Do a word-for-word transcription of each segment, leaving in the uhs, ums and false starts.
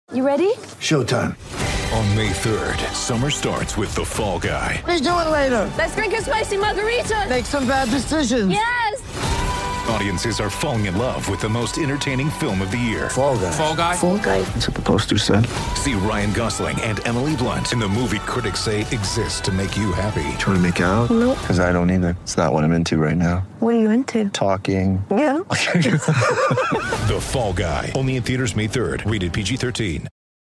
You ready? Showtime. On May third, summer starts with The Fall Guy. Let's do it later. Let's drink a spicy margarita. Make some bad decisions. Yes! Audiences are falling in love with the most entertaining film of the year. Fall Guy. Fall Guy? Fall Guy. That's what the poster said. See Ryan Gosling and Emily Blunt in the movie critics say exists to make you happy. Trying to make it out? Nope. Because I don't either. It's not what I'm into right now. What are you into? Talking. Yeah. The Fall Guy. Only in theaters May third. Rated P G thirteen.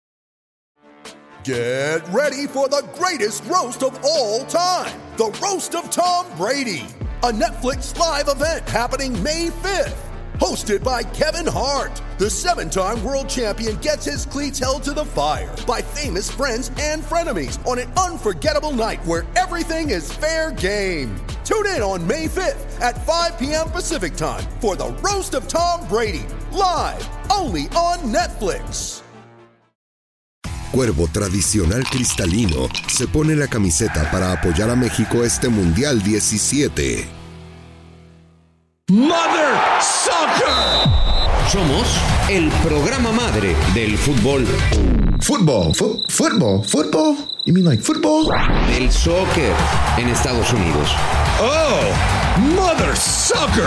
Get ready for the greatest roast of all time. The Roast of Tom Brady. A Netflix live event happening May fifth. Hosted by Kevin Hart. The seven-time world champion gets his cleats held to the fire by famous friends and frenemies on an unforgettable night where everything is fair game. Tune in on May fifth at five p.m. Pacific time for the Roast of Tom Brady. Live only on Netflix. Cuervo tradicional cristalino se pone la camiseta para apoyar a México este Mundial diecisiete. Mother Soccer. Somos el programa madre del fútbol. Fútbol, fu- fútbol, fútbol. You mean like football? Del soccer en Estados Unidos. Oh, Mother Soccer.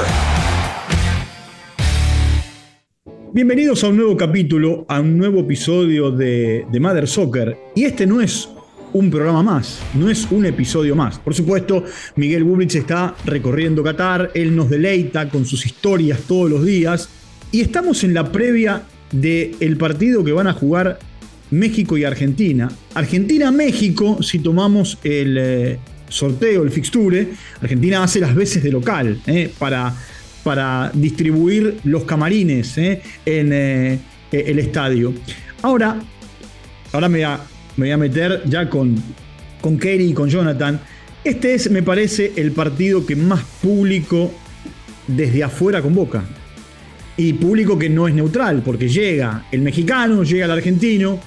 Bienvenidos a un nuevo capítulo, a un nuevo episodio de, de Mother Soccer. Y este no es un programa más, no es un episodio más. Por supuesto, Miguel Bublitz está recorriendo Qatar, él nos deleita con sus historias todos los días. Y estamos en la previa del partido que van a jugar México y Argentina. Argentina-México, si tomamos el eh, sorteo, el fixture, Argentina hace las veces de local eh, para... para distribuir los camarines eh, en eh, el estadio. Ahora, ahora me, voy a, me voy a meter ya con, con Kerry y con Jonathan. Este es, me parece, el partido que más público desde afuera convoca. Y público que no es neutral, porque llega el mexicano, llega el argentino.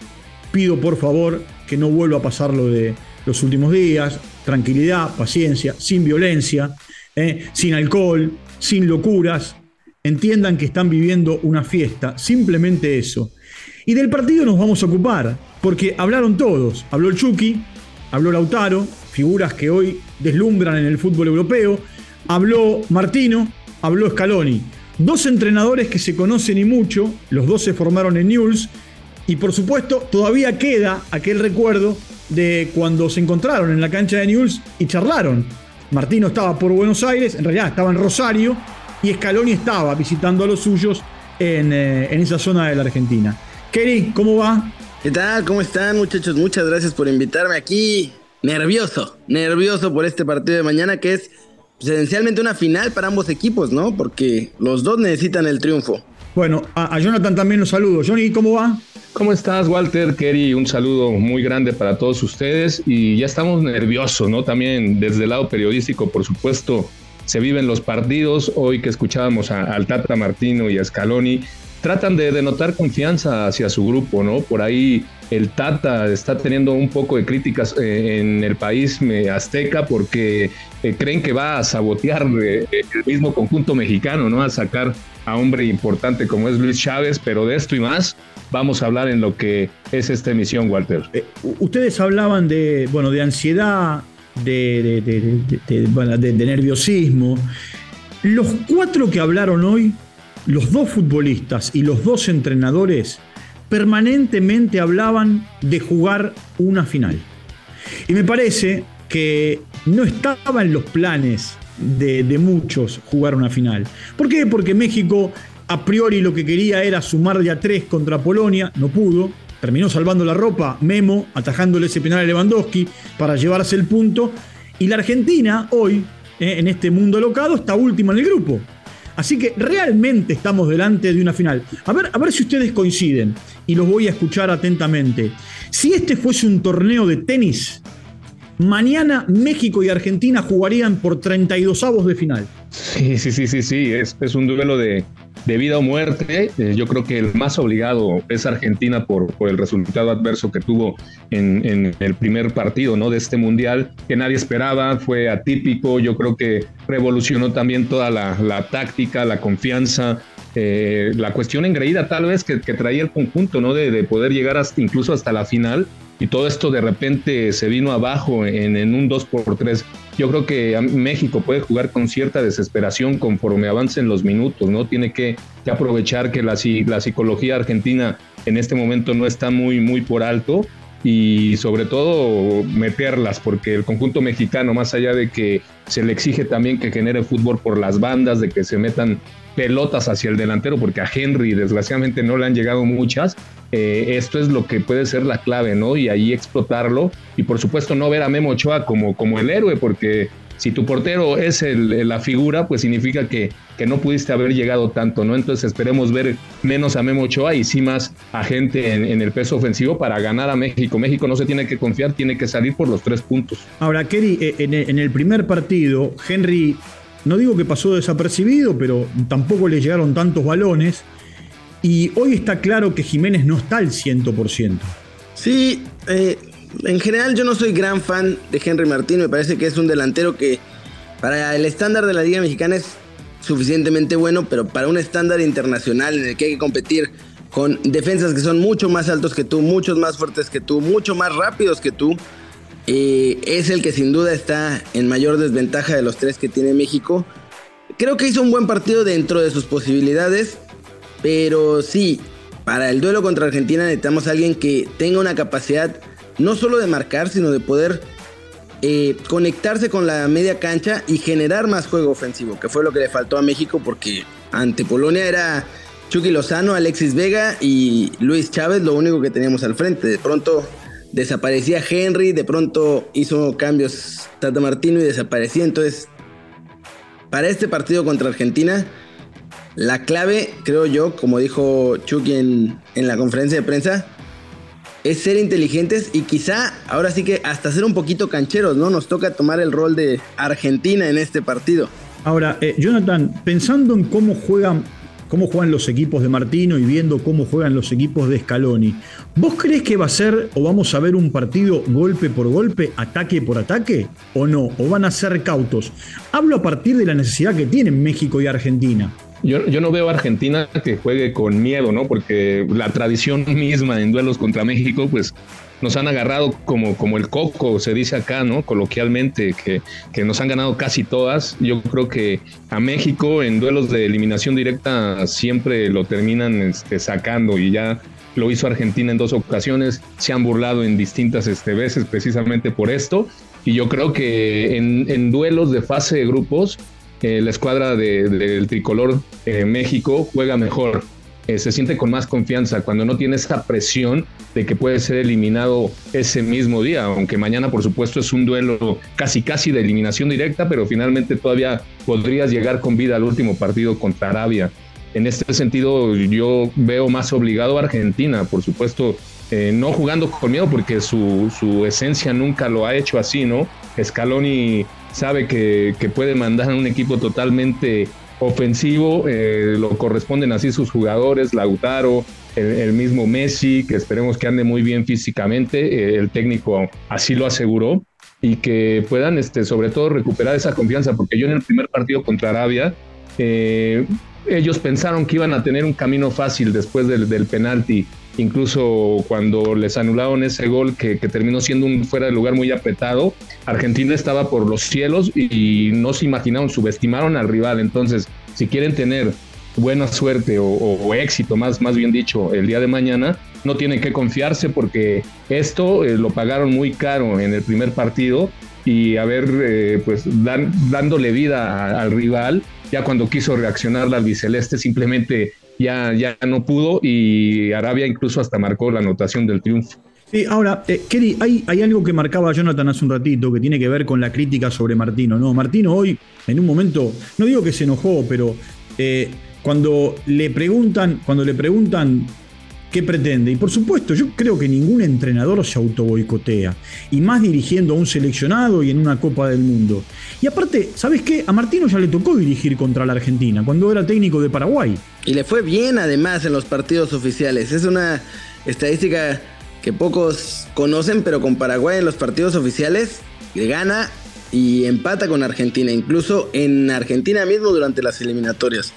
Pido por favor que no vuelva a pasar lo de los últimos días. Tranquilidad, paciencia, sin violencia, eh, sin alcohol, sin locuras, entiendan que están viviendo una fiesta, simplemente eso. Y del partido nos vamos a ocupar, porque hablaron todos, habló el Chucky, habló Lautaro, figuras que hoy deslumbran en el fútbol europeo, habló Martino, habló Scaloni, dos entrenadores que se conocen y mucho, los dos se formaron en Newell's, y por supuesto todavía queda aquel recuerdo de cuando se encontraron en la cancha de Newell's y charlaron. Martino estaba por Buenos Aires, en realidad estaba en Rosario, y Scaloni estaba visitando a los suyos en, eh, en esa zona de la Argentina. Kerry, ¿cómo va? ¿Qué tal? ¿Cómo están, muchachos? Muchas gracias por invitarme aquí. Nervioso, nervioso por este partido de mañana, que es pues, esencialmente una final para ambos equipos, ¿no? Porque los dos necesitan el triunfo. Bueno, a, a Jonathan también los saludo. Johnny, ¿cómo va? ¿Cómo estás, Walter? Kerry, un saludo muy grande para todos ustedes y ya estamos nerviosos, ¿no? También desde el lado periodístico, por supuesto, se viven los partidos. Hoy que escuchábamos a, al Tata Martino y a Scaloni, tratan de denotar confianza hacia su grupo, ¿no? Por ahí el Tata está teniendo un poco de críticas eh, en el país eh, azteca porque eh, creen que va a sabotear eh, el mismo conjunto mexicano, ¿no? A sacar a hombre importante como es Luis Chávez, pero de esto y más vamos a hablar en lo que es esta emisión, Walter. Eh, ustedes hablaban de, bueno, de ansiedad, de, de, de, de, de, bueno, de, de nerviosismo. Los cuatro que hablaron hoy, los dos futbolistas y los dos entrenadores, permanentemente hablaban de jugar una final. Y me parece que no estaba en los planes de, de muchos jugar una final. ¿Por qué? Porque México a priori lo que quería era sumar de a tres contra Polonia, no pudo, terminó salvando la ropa Memo, atajándole ese penal a Lewandowski para llevarse el punto, y la Argentina hoy, eh, en este mundo locado, está última en el grupo. Así que realmente estamos delante de una final. A ver, a ver si ustedes coinciden, y los voy a escuchar atentamente. Si este fuese un torneo de tenis, mañana México y Argentina jugarían por treinta y dos avos de final. Sí, sí, sí, sí, sí. Es, es un duelo de, de vida o muerte. Eh, yo creo que el más obligado es Argentina por, por el resultado adverso que tuvo en, en el primer partido, ¿no? De este mundial, que nadie esperaba, fue atípico. Yo creo que revolucionó también toda la, la táctica, la confianza. eh, la cuestión engreída tal vez que, que traía el conjunto, ¿no? De, de poder llegar hasta, incluso hasta la final, y todo esto de repente se vino abajo en, en un dos por tres. Yo creo que México puede jugar con cierta desesperación conforme avancen los minutos, ¿no? Tiene que, que aprovechar que la, la psicología argentina en este momento no está muy, muy por alto, y sobre todo meterlas, porque el conjunto mexicano, más allá de que se le exige también que genere fútbol por las bandas, de que se metan pelotas hacia el delantero, porque a Henry desgraciadamente no le han llegado muchas, eh, esto es lo que puede ser la clave, ¿no? Y ahí explotarlo, y por supuesto no ver a Memo Ochoa como, como el héroe, porque si tu portero es el, la figura, pues significa que, que no pudiste haber llegado tanto, ¿no? Entonces esperemos ver menos a Memo Ochoa y sí más a gente en, en el peso ofensivo para ganar a México. México no se tiene que confiar, tiene que salir por los tres puntos. Ahora, Kerry, en, en el primer partido, Henry, no digo que pasó desapercibido, pero tampoco le llegaron tantos balones, y hoy está claro que Jiménez no está al cien por ciento. Sí, eh... en general yo no soy gran fan de Henry Martín, me parece que es un delantero que para el estándar de la Liga Mexicana es suficientemente bueno, pero para un estándar internacional en el que hay que competir con defensas que son mucho más altos que tú, muchos más fuertes que tú, mucho más rápidos que tú, eh, es el que sin duda está en mayor desventaja de los tres que tiene México. Creo que hizo un buen partido dentro de sus posibilidades, pero sí, para el duelo contra Argentina necesitamos a alguien que tenga una capacidad no solo de marcar, sino de poder eh, conectarse con la media cancha y generar más juego ofensivo, que fue lo que le faltó a México, porque ante Polonia era Chucky Lozano, Alexis Vega y Luis Chávez lo único que teníamos al frente. De pronto desaparecía Henry, de pronto hizo cambios Tata Martino y desaparecía. Entonces, para este partido contra Argentina, la clave, creo yo, como dijo Chucky en, en la conferencia de prensa, es ser inteligentes y quizá ahora sí que hasta ser un poquito cancheros, ¿no? Nos toca tomar el rol de Argentina en este partido. Ahora, eh, Jonathan, pensando en cómo juegan, cómo juegan los equipos de Martino y viendo cómo juegan los equipos de Scaloni, ¿vos crees que va a ser o vamos a ver un partido golpe por golpe, ataque por ataque, o no? ¿O van a ser cautos? Hablo a partir de la necesidad que tienen México y Argentina. Yo, yo no veo a Argentina que juegue con miedo, ¿no? Porque la tradición misma en duelos contra México, pues nos han agarrado como, como el coco, se dice acá, ¿no? Coloquialmente, que, que nos han ganado casi todas. Yo creo que a México en duelos de eliminación directa siempre lo terminan este, sacando, y ya lo hizo Argentina en dos ocasiones. Se han burlado en distintas este, veces precisamente por esto. Y yo creo que en, en duelos de fase de grupos, Eh, la escuadra de, de, del tricolor eh, México juega mejor, eh, se siente con más confianza cuando no tiene esa presión de que puede ser eliminado ese mismo día, aunque mañana por supuesto es un duelo casi casi de eliminación directa, pero finalmente todavía podrías llegar con vida al último partido contra Arabia. En este sentido yo veo más obligado a Argentina, por supuesto, eh, no jugando con miedo porque su, su esencia nunca lo ha hecho así, ¿no? Scaloni sabe que, que puede mandar a un equipo totalmente ofensivo, eh, lo corresponden así sus jugadores, Lautaro, el, el mismo Messi, que esperemos que ande muy bien físicamente, eh, el técnico así lo aseguró, y que puedan este, sobre todo recuperar esa confianza, porque yo en el primer partido contra Arabia, eh, ellos pensaron que iban a tener un camino fácil después del, del penalti, incluso cuando les anularon ese gol que, que terminó siendo un fuera de lugar muy apretado. Argentina estaba por los cielos y no se imaginaron, subestimaron al rival. Entonces, si quieren tener buena suerte o, o, o éxito, más, más bien dicho, el día de mañana, no tienen que confiarse, porque esto eh, lo pagaron muy caro en el primer partido, y a ver, eh, pues dan, dándole vida a, al rival, ya cuando quiso reaccionar la albiceleste simplemente ya, ya no pudo, y Arabia incluso hasta marcó la anotación del triunfo. Sí, ahora, eh, Kerry, hay, hay algo que marcaba Jonathan hace un ratito que tiene que ver con la crítica sobre Martino, ¿no? Martino hoy, en un momento, no digo que se enojó, pero eh, cuando le preguntan, cuando le preguntan qué pretende, y por supuesto, yo creo que ningún entrenador se autoboicotea, y más dirigiendo a un seleccionado y en una Copa del Mundo. Y aparte, ¿sabes qué? A Martino ya le tocó dirigir contra la Argentina, cuando era técnico de Paraguay. Y le fue bien además en los partidos oficiales. Es una estadística que pocos conocen, pero con Paraguay en los partidos oficiales le gana y empata con Argentina, incluso en Argentina mismo durante las eliminatorias.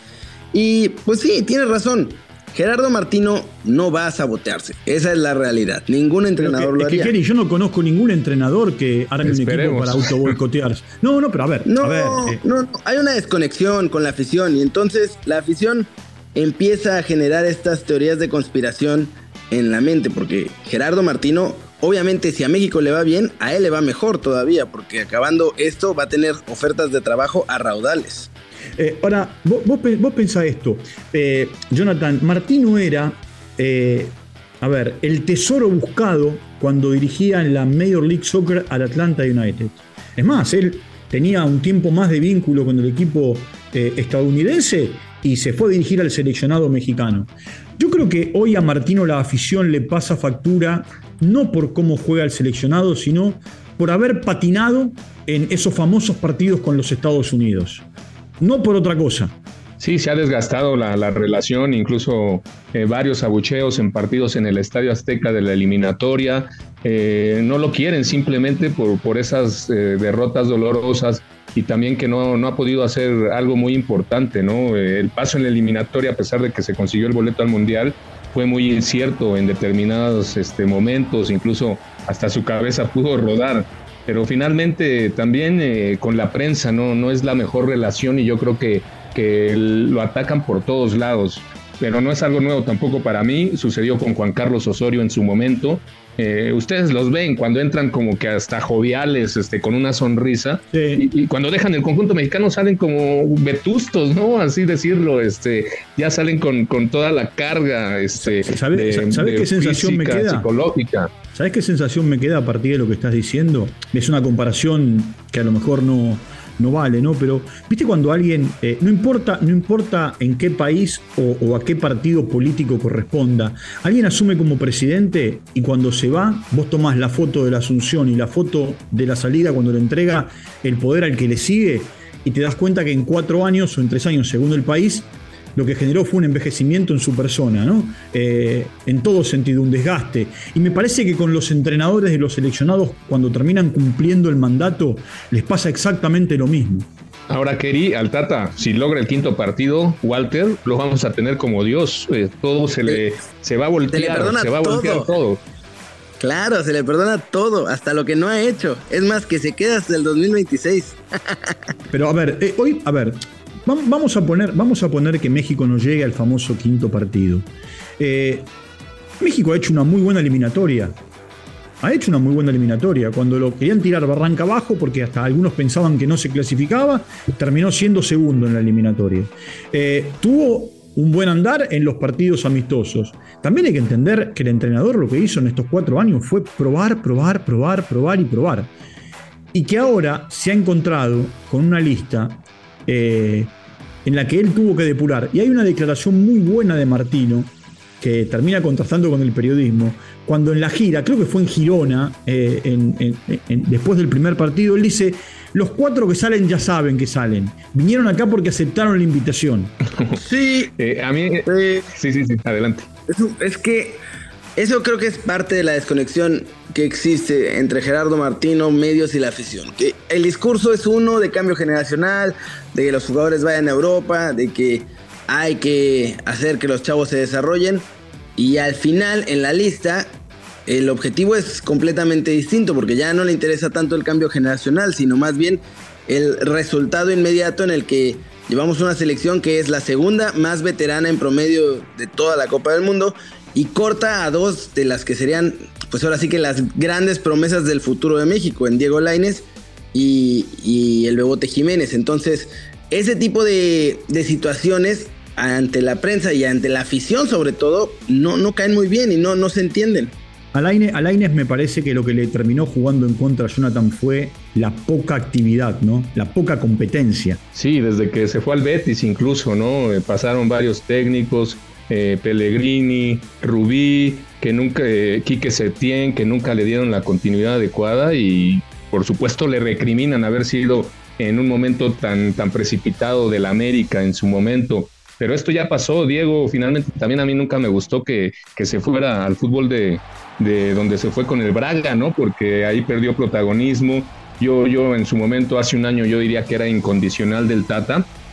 Y pues sí, tienes razón. Gerardo Martino no va a sabotearse. Esa es la realidad. Ningún entrenador que, lo haría. Es que, Kerry, yo no conozco ningún entrenador que arme un equipo para autoboicotearse. No, no, pero a ver. No, a ver, eh. no, no, hay una desconexión con la afición y entonces la afición empieza a generar estas teorías de conspiración en la mente, porque Gerardo Martino, obviamente si a México le va bien, a él le va mejor todavía, porque acabando esto va a tener ofertas de trabajo a raudales. Eh, ahora, vos, vos, vos pensá esto, eh, Jonathan, Martino era, eh, a ver, el tesoro buscado cuando dirigía en la Major League Soccer al Atlanta United. Es más, él tenía un tiempo más de vínculo con el equipo eh, estadounidense y se fue a dirigir al seleccionado mexicano. Yo creo que hoy a Martino la afición le pasa factura no por cómo juega el seleccionado, sino por haber patinado en esos famosos partidos con los Estados Unidos. No por otra cosa. Sí, se ha desgastado la, la relación, incluso eh, varios abucheos en partidos en el Estadio Azteca de la eliminatoria. Eh, no lo quieren simplemente por, por esas eh, derrotas dolorosas y también que no, no ha podido hacer algo muy importante, ¿no? Eh, el paso en la eliminatoria, a pesar de que se consiguió el boleto al Mundial, fue muy incierto en determinados este, momentos, incluso hasta su cabeza pudo rodar. Pero finalmente también eh, con la prensa no, no es la mejor relación y yo creo que, que lo atacan por todos lados. Pero no es algo nuevo tampoco para mí, sucedió con Juan Carlos Osorio en su momento. Eh, ustedes los ven cuando entran como que hasta joviales, este, con una sonrisa, sí. y, y cuando dejan el conjunto mexicano salen como vetustos, ¿no? Así decirlo, este, ya salen con, con toda la carga, este, ¿Sabes de, ¿sabe de qué sensación física, me queda? Psicológica. ¿Sabes qué sensación me queda a partir de lo que estás diciendo? Es una comparación que a lo mejor no, no vale, ¿no? Pero, ¿viste cuando alguien, eh, no importa, no importa en qué país o, o a qué partido político corresponda, alguien asume como presidente y cuando se va, vos tomás la foto de la asunción y la foto de la salida cuando le entrega el poder al que le sigue y te das cuenta que en cuatro años o en tres años, según el país, lo que generó fue un envejecimiento en su persona, ¿no? Eh, en todo sentido, un desgaste. Y me parece que con los entrenadores de los seleccionados, cuando terminan cumpliendo el mandato, les pasa exactamente lo mismo. Ahora, Kerry, al Tata, si logra el quinto partido, Walter, lo vamos a tener como Dios. Eh, todo se le se va a voltear, se, se va a voltear todo. todo. Claro, se le perdona todo, hasta lo que no ha hecho. Es más, que se queda hasta el dos mil veintiséis. Pero a ver, eh, hoy, a ver... Vamos a, poner, vamos a poner que México no llegue al famoso quinto partido. Eh, México ha hecho una muy buena eliminatoria. Ha hecho una muy buena eliminatoria. Cuando lo querían tirar barranca abajo, porque hasta algunos pensaban que no se clasificaba, terminó siendo segundo en la eliminatoria. Eh, tuvo un buen andar en los partidos amistosos. También hay que entender que el entrenador lo que hizo en estos cuatro años fue probar, probar, probar, probar y probar. Y que ahora se ha encontrado con una lista... Eh, en la que él tuvo que depurar. Y hay una declaración muy buena de Martino, que termina contrastando con el periodismo, cuando en la gira, creo que fue en Girona, eh, en, en, en, después del primer partido, él dice, los cuatro que salen ya saben que salen. Vinieron acá porque aceptaron la invitación. Sí. Eh, a mí... Eh, sí, sí, sí, adelante. Es, es que eso creo que es parte de la desconexión que existe entre Gerardo Martino, medios y la afición. Que el discurso es uno de cambio generacional, de que los jugadores vayan a Europa, de que hay que hacer que los chavos se desarrollen, y al final en la lista el objetivo es completamente distinto, porque ya no le interesa tanto el cambio generacional, sino más bien el resultado inmediato en el que llevamos una selección que es la segunda más veterana en promedio de toda la Copa del Mundo y corta a dos de las que serían, pues ahora sí que las grandes promesas del futuro de México, en Diego Lainez y, y el Bebote Jiménez. Entonces, ese tipo de, de situaciones ante la prensa y ante la afición sobre todo, no, no caen muy bien y no, no se entienden. A Lainez me parece que lo que le terminó jugando en contra a Jonathan fue la poca actividad, ¿no? La poca competencia. Sí, desde que se fue al Betis incluso, ¿no? Eh, pasaron varios técnicos, eh, Pellegrini, Rubí, que nunca, eh, Quique Setién, que nunca le dieron la continuidad adecuada y por supuesto le recriminan haber sido en un momento tan, tan precipitado del América en su momento. Pero esto ya pasó, Diego. Finalmente también a mí nunca me gustó que, que se fuera al fútbol de, de donde se fue con el Braga, ¿no? Porque ahí perdió protagonismo. Yo, yo en su momento, hace un año, yo diría que era incondicional del Tata.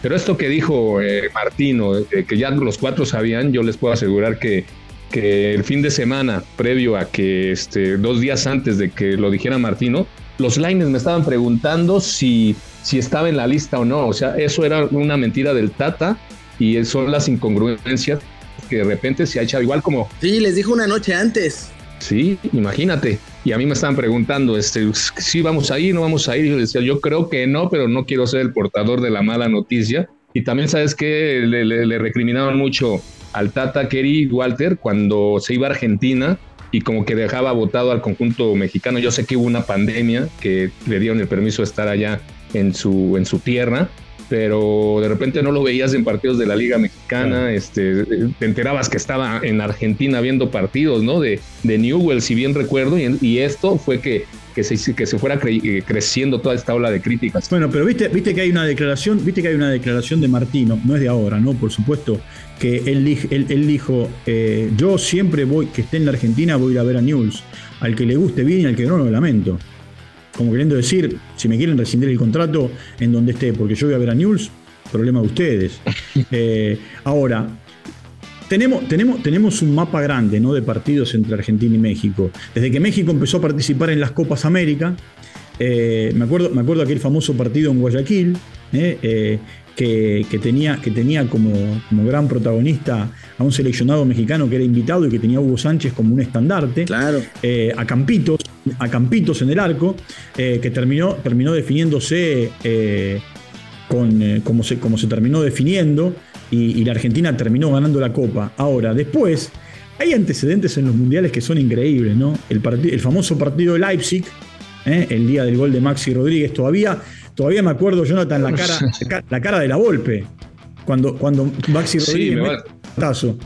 Pero esto que dijo eh, Martino, eh, que ya los cuatro sabían, yo les puedo asegurar que, que el fin de semana, previo a que este, dos días antes de que lo dijera Martino, los Lainez me estaban preguntando si, si estaba en la lista o no. O sea, eso era una mentira del Tata y son las incongruencias que de repente se ha echado igual como... Sí, les dijo una noche antes. Sí, imagínate. Y a mí me estaban preguntando, este, si vamos a ir, no vamos a ir. Yo decía, yo creo que no, pero no quiero ser el portador de la mala noticia. Y también, ¿sabes qué? Le, le, le recriminaban mucho al Tata Kerry Walter cuando se iba a Argentina y como que dejaba votado al conjunto mexicano. Yo sé que hubo una pandemia que le dieron el permiso de estar allá en su, en su tierra, pero de repente no lo veías en partidos de la Liga Mexicana, este, te enterabas que estaba en Argentina viendo partidos, ¿no? De, de Newell's, si bien recuerdo, y, y esto fue que, que, se, que se fuera cre- creciendo toda esta ola de críticas. Bueno, pero viste, viste que hay una declaración, viste que hay una declaración de Martino, no es de ahora, ¿no? Por supuesto, que él, él, él dijo, eh, yo siempre voy, que esté en la Argentina, voy a ir a ver a Newell's. Al que le guste bien y al que no, lo lamento. Como queriendo decir, si me quieren rescindir el contrato en donde esté, porque yo voy a ver a Newell's, problema de ustedes. Eh, ahora, tenemos, tenemos, tenemos un mapa grande, ¿no? De partidos entre Argentina y México. Desde que México empezó a participar en las Copas América, eh, me acuerdo, me acuerdo aquel famoso partido en Guayaquil, eh, eh, que, que tenía, que tenía como, como gran protagonista a un seleccionado mexicano que era invitado y que tenía a Hugo Sánchez como un estandarte. Claro. Eh, a Campitos, a Campitos en el arco, eh, que terminó, terminó definiéndose eh, con, eh, como, se, como se terminó definiendo y, y la Argentina terminó ganando la Copa. Ahora, después, hay antecedentes en los mundiales que son increíbles, ¿no? El, part- el famoso partido de Leipzig, eh, el día del gol de Maxi Rodríguez, todavía, todavía me acuerdo, Jonathan, la cara, la cara, la cara de la Volpe, cuando, cuando Maxi Rodríguez sí, me mete un tazo.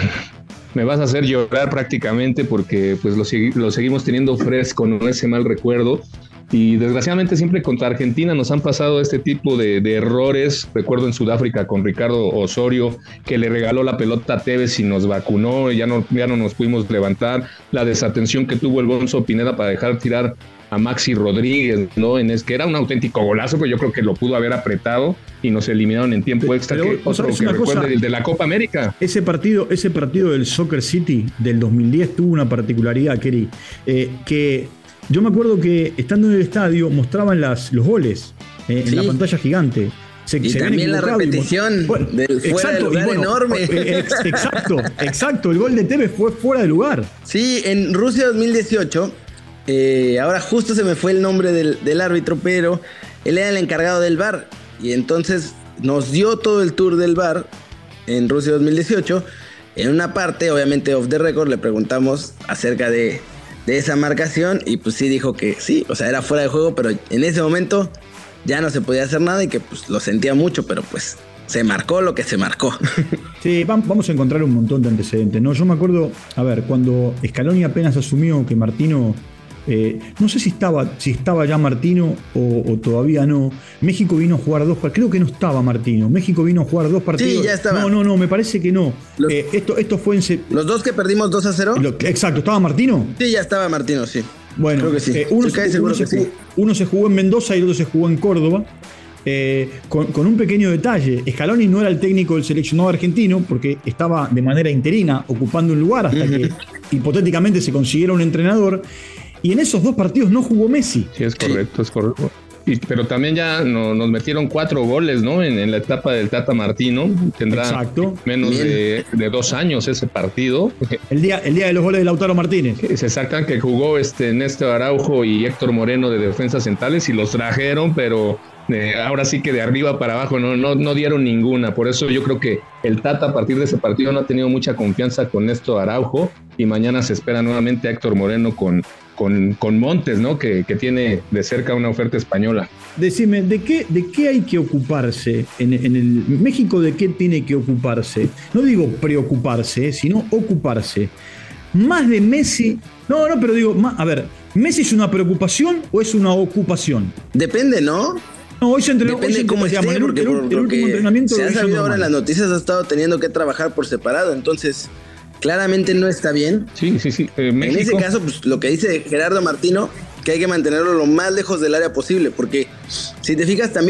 Me vas a hacer llorar prácticamente porque pues lo, lo seguimos teniendo fresco, no ese mal recuerdo. Y desgraciadamente siempre contra Argentina nos han pasado este tipo de, de errores. Recuerdo en Sudáfrica con Ricardo Osorio, que le regaló la pelota a Tevez y nos vacunó, y ya no, ya no nos pudimos levantar. La desatención que tuvo el Bonzo Pineda para dejar tirar a Maxi Rodríguez, ¿no? En es que era un auténtico golazo, pero yo creo que lo pudo haber apretado y nos eliminaron en tiempo extra. Pero, que otro que recuerde el de la Copa América. Ese partido, ese partido del Soccer City del dos mil diez tuvo una particularidad, Kerry, eh, que yo me acuerdo que estando en el estadio mostraban las, los goles eh, sí. en la pantalla gigante. Se, y se también la repetición y, bueno, del fuera exacto, de lugar bueno, enorme. Ex, exacto, exacto. El gol de Tevez fue fuera de lugar. Sí, en Rusia dos mil dieciocho, eh, ahora justo se me fue el nombre del, del árbitro, pero él era el encargado del V A R. Y entonces nos dio todo el tour del V A R en Rusia dos mil dieciocho. En una parte, obviamente off the record, le preguntamos acerca de, de esa marcación. Y pues sí dijo que sí, o sea, era fuera de juego, pero en ese momento ya no se podía hacer nada y que pues lo sentía mucho, pero pues se marcó lo que se marcó. Sí, vamos a encontrar un montón de antecedentes, ¿no? Yo me acuerdo, a ver, cuando Scaloni apenas asumió que Martino, eh, no sé si estaba, si estaba ya Martino o, o todavía no, México vino a jugar dos partidos, creo que no estaba Martino, México vino a jugar dos partidos. Sí, ya estaba. No, no, no, me parece que no. Los, eh, esto, esto fue en... Se... ¿Los dos que perdimos dos a cero? Lo, exacto, ¿estaba Martino? Sí, ya estaba Martino, sí. Bueno, creo que sí. eh, uno, se, se, uno, se jugó, sí. uno se jugó en Mendoza y el otro se jugó en Córdoba. Eh, con, con un pequeño detalle, Scaloni no era el técnico del seleccionado argentino porque estaba de manera interina ocupando un lugar hasta uh-huh. que hipotéticamente se consiguiera un entrenador, y en esos dos partidos no jugó Messi. Sí, es correcto, sí. es correcto. Y, pero también ya no, nos metieron cuatro goles, ¿no? En, en la etapa del Tata Martino. Tendrá Exacto. menos de, de dos años ese partido. El día, el día de los goles de Lautaro Martínez. Se sacan que jugó este Néstor Araujo y Héctor Moreno de defensas centrales y los trajeron, pero eh, ahora sí que de arriba para abajo no, no, no dieron ninguna. Por eso yo creo que el Tata a partir de ese partido no ha tenido mucha confianza con Néstor Araujo, y mañana se espera nuevamente a Héctor Moreno con... Con, con Montes, ¿no? Que, que tiene de cerca una oferta española. Decime, ¿de qué, de qué hay que ocuparse en, en el México? ¿De qué tiene que ocuparse? No digo preocuparse, sino ocuparse. Más de Messi. No, no, pero digo, más, a ver, ¿Messi es una preocupación o es una ocupación? Depende, ¿no? No, hoy se entrenó. Depende hoy se cómo entrenó, esté, el, porque el, por el lo último que entrenamiento se ha sabido ahora en las normal. noticias, ha estado teniendo que trabajar por separado, entonces claramente no está bien. Sí, sí, sí. Eh, en ese caso, pues lo que dice Gerardo Martino, que hay que mantenerlo lo más lejos del área posible, porque si te fijas también,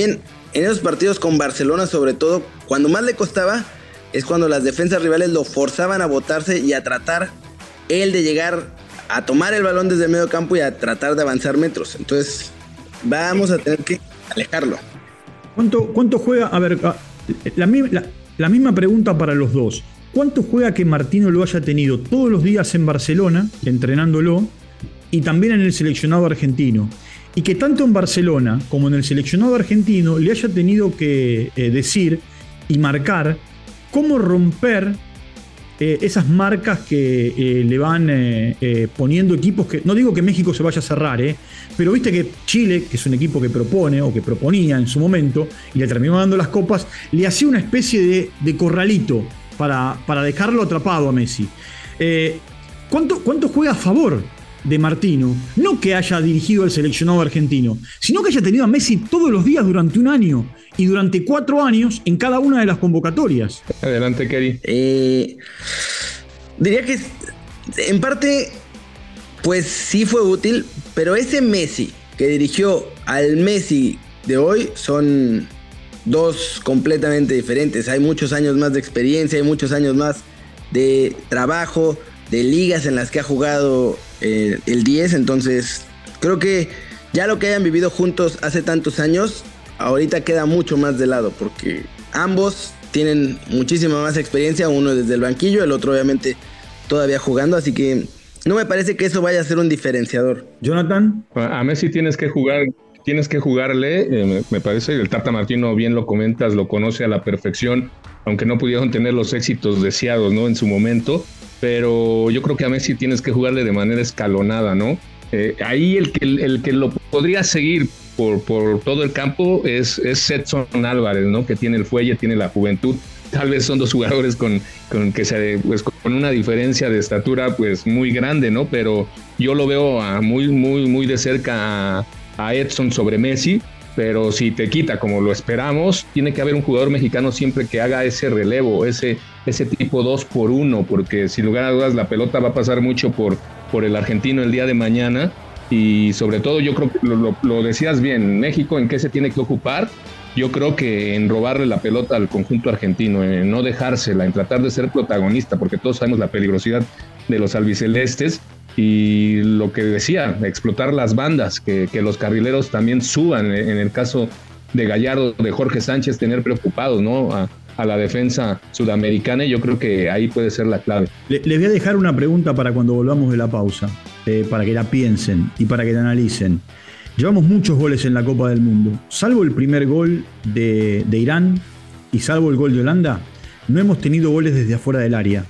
en esos partidos con Barcelona, sobre todo, cuando más le costaba es cuando las defensas rivales lo forzaban a botarse y a tratar él de llegar a tomar el balón desde el medio campo y a tratar de avanzar metros. Entonces vamos a tener que alejarlo. ¿Cuánto, cuánto juega? A ver, la, la, la misma pregunta para los dos. ¿Cuánto juega que Martino lo haya tenido todos los días en Barcelona, entrenándolo, y también en el seleccionado argentino? Y que tanto en Barcelona como en el seleccionado argentino le haya tenido que eh, decir y marcar cómo romper eh, esas marcas que eh, le van eh, eh, poniendo equipos que... No digo que México se vaya a cerrar, eh, pero viste que Chile, que es un equipo que propone o que proponía en su momento y le terminó dando las copas, le hacía una especie de, de corralito para, para dejarlo atrapado a Messi. Eh, ¿cuánto, ¿Cuánto juega a favor de Martino? No que haya dirigido al seleccionado argentino, sino que haya tenido a Messi todos los días durante un año y durante cuatro años en cada una de las convocatorias. Adelante, Kerry. Eh, diría que en parte, pues sí fue útil, pero ese Messi que dirigió al Messi de hoy son dos completamente diferentes. Hay muchos años más de experiencia, hay muchos años más de trabajo, de ligas en las que ha jugado eh, el diez, entonces creo que ya lo que hayan vivido juntos hace tantos años, ahorita queda mucho más de lado, porque ambos tienen muchísima más experiencia, uno desde el banquillo, el otro obviamente todavía jugando, así que no me parece que eso vaya a ser un diferenciador. Jonathan. A Messi tienes que jugar, tienes que jugarle, eh, me, me parece, el Tata Martino, bien lo comentas, lo conoce a la perfección, aunque no pudieron tener los éxitos deseados, ¿no?, en su momento, pero yo creo que a Messi tienes que jugarle de manera escalonada, ¿no? Eh, ahí el que, el que lo podría seguir por, por todo el campo es, es Edson Álvarez, ¿no?, que tiene el fuelle, tiene la juventud. Tal vez son dos jugadores con, con, que se, pues, con una diferencia de estatura pues muy grande, ¿no? Pero yo lo veo a muy, muy, muy de cerca a, a Edson sobre Messi. Pero si te quita como lo esperamos, tiene que haber un jugador mexicano siempre que haga ese relevo, ese, ese tipo dos por uno, porque sin lugar a dudas la pelota va a pasar mucho por, por el argentino el día de mañana, y sobre todo yo creo que lo, lo, lo decías bien, México en qué se tiene que ocupar. Yo creo que en robarle la pelota al conjunto argentino, en no dejársela, en tratar de ser protagonista, porque todos sabemos la peligrosidad de los albicelestes. Y lo que decía, explotar las bandas, que, que los carrileros también suban, en el caso de Gallardo, de Jorge Sánchez, tener preocupados, ¿no?, a, a la defensa sudamericana, y yo creo que ahí puede ser la clave. Le, les voy a dejar una pregunta para cuando volvamos de la pausa, eh, para que la piensen y para que la analicen. Llevamos muchos goles en la Copa del Mundo, salvo el primer gol de, de Irán y salvo el gol de Holanda, no hemos tenido goles desde afuera del área.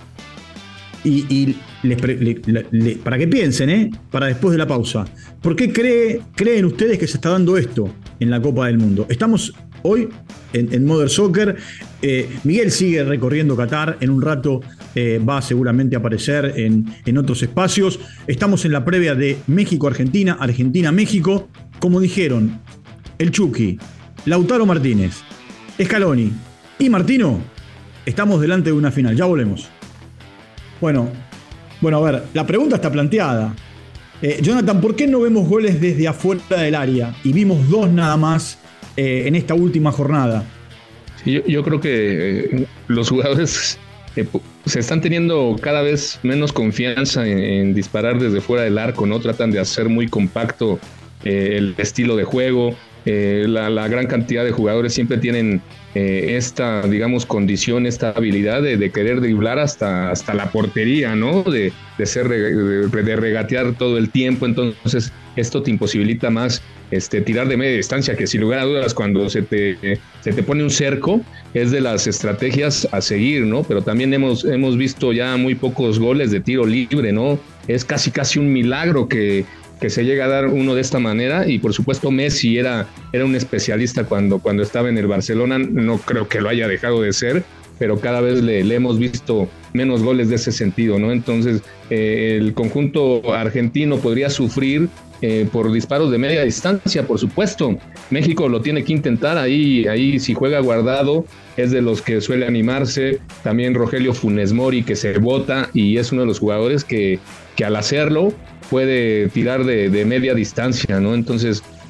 Y, y les, le, le, le, para que piensen, ¿eh? Para después de la pausa. ¿Por qué cree, creen ustedes que se está dando esto en la Copa del Mundo? Estamos hoy en, en Modern Soccer. Eh, Miguel sigue recorriendo Qatar. En un rato eh, va seguramente a aparecer en, en otros espacios. Estamos en la previa de México-Argentina, Argentina-México. Como dijeron el Chucky, Lautaro Martínez, Scaloni y Martino, estamos delante de una final. Ya volvemos. Bueno, bueno, a ver, la pregunta está planteada. Eh, Jonathan, ¿por qué no vemos goles desde afuera del área? Y vimos dos nada más eh, en esta última jornada. Sí, yo, yo creo que eh, los jugadores eh, se están teniendo cada vez menos confianza en, en disparar desde fuera del arco, ¿no? Tratan de hacer muy compacto eh, el estilo de juego. Eh, la, la gran cantidad de jugadores siempre tienen eh, esta, digamos, condición, esta habilidad de, de querer driblar hasta, hasta la portería, ¿no? De, de ser de, de regatear todo el tiempo. Entonces esto te imposibilita más este, tirar de media distancia, que sin lugar a dudas cuando se te, se te pone un cerco es de las estrategias a seguir, ¿no? Pero también hemos, hemos visto ya muy pocos goles de tiro libre, ¿no? Es casi casi un milagro que que se llega a dar uno de esta manera, y por supuesto Messi era, era un especialista cuando, cuando estaba en el Barcelona, no creo que lo haya dejado de ser, pero cada vez le, le hemos visto menos goles de ese sentido, ¿no? Entonces eh, el conjunto argentino podría sufrir eh, por disparos de media distancia, por supuesto. México lo tiene que intentar, ahí, ahí si juega Guardado es de los que suele animarse, también Rogelio Funes Mori, que se bota y es uno de los jugadores que, que al hacerlo puede tirar de, de media distancia, ¿no? Entonces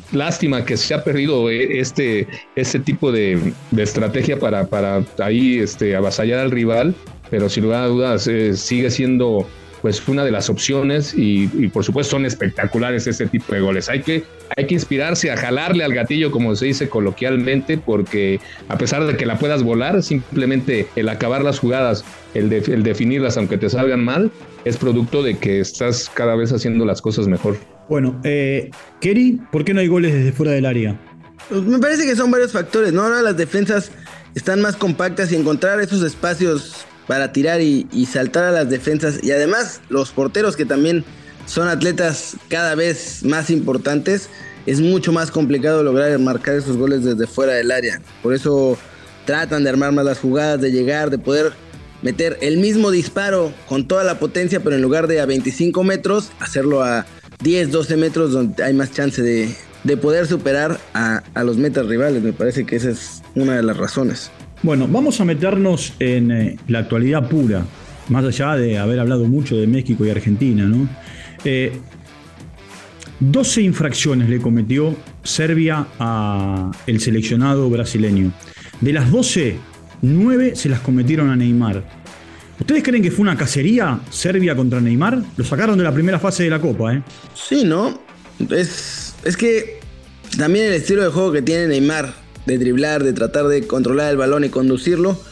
lástima que se ha perdido este, este tipo de, de estrategia para, para ahí este, avasallar al rival, pero sin lugar a dudas eh, sigue siendo pues una de las opciones y, y por supuesto son espectaculares este tipo de goles. Hay que, hay que inspirarse a jalarle al gatillo, como se dice coloquialmente, porque a pesar de que la puedas volar, simplemente el acabar las jugadas, el, de, el definirlas aunque te salgan mal, es producto de que estás cada vez haciendo las cosas mejor. Bueno, eh, Kerry, ¿por qué no hay goles desde fuera del área? Pues me parece que son varios factores, ¿no? Ahora las defensas están más compactas y encontrar esos espacios para tirar y, y saltar a las defensas, y además los porteros, que también son atletas cada vez más importantes, es mucho más complicado lograr marcar esos goles desde fuera del área. Por eso tratan de armar más las jugadas, de llegar, de poder meter el mismo disparo con toda la potencia, pero en lugar de a veinticinco metros, hacerlo a diez, doce metros, donde hay más chance de, de poder superar a, a los metas rivales. Me parece que esa es una de las razones. Bueno, vamos a meternos en eh, la actualidad pura, más allá de haber hablado mucho de México y Argentina, ¿no? Eh, doce infracciones le cometió Serbia al seleccionado brasileño. De las doce, nueve se las cometieron a Neymar. ¿Ustedes creen que fue una cacería Serbia contra Neymar? Lo sacaron de la primera fase de la Copa, ¿eh? Sí, ¿no? Es, es que también el estilo de juego que tiene Neymar, de driblar, de tratar de controlar el balón y conducirlo,